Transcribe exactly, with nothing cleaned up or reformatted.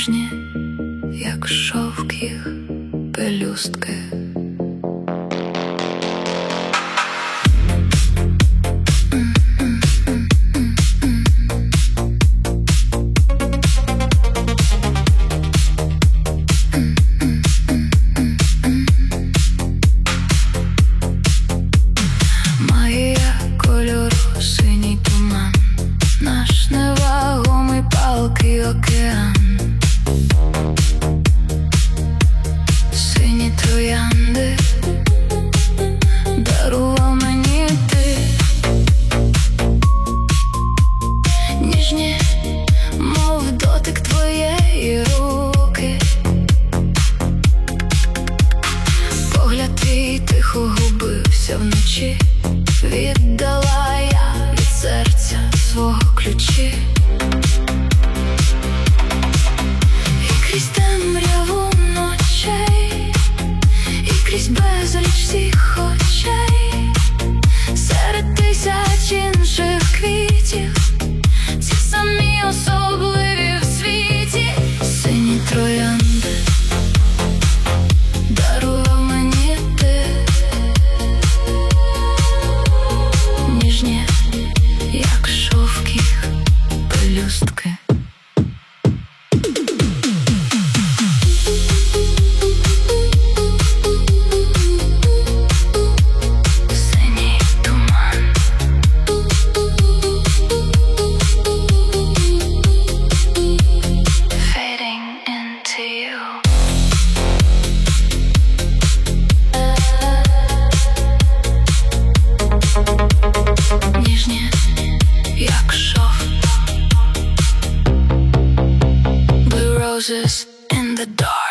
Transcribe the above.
ніжні, як шовк їх пелюстки. Магія кольору, синій туман, наш невагомий палкий океан. Сині троянди дарував мені ти, ніжні, мов дотик твоєї руки. Погляд твій тихо губився вночі, віддала я від серця свого ключі. І крізь темряву ночей, і крізь безліч всіх очей, серед тисяч інших квітів, ці самі особливі в світі. Сині троянди дарував мені ти, ніжні, як шовк їх пелюстки. Синій туман, fading into you. Ніжні, як шов. Blue roses in the dark.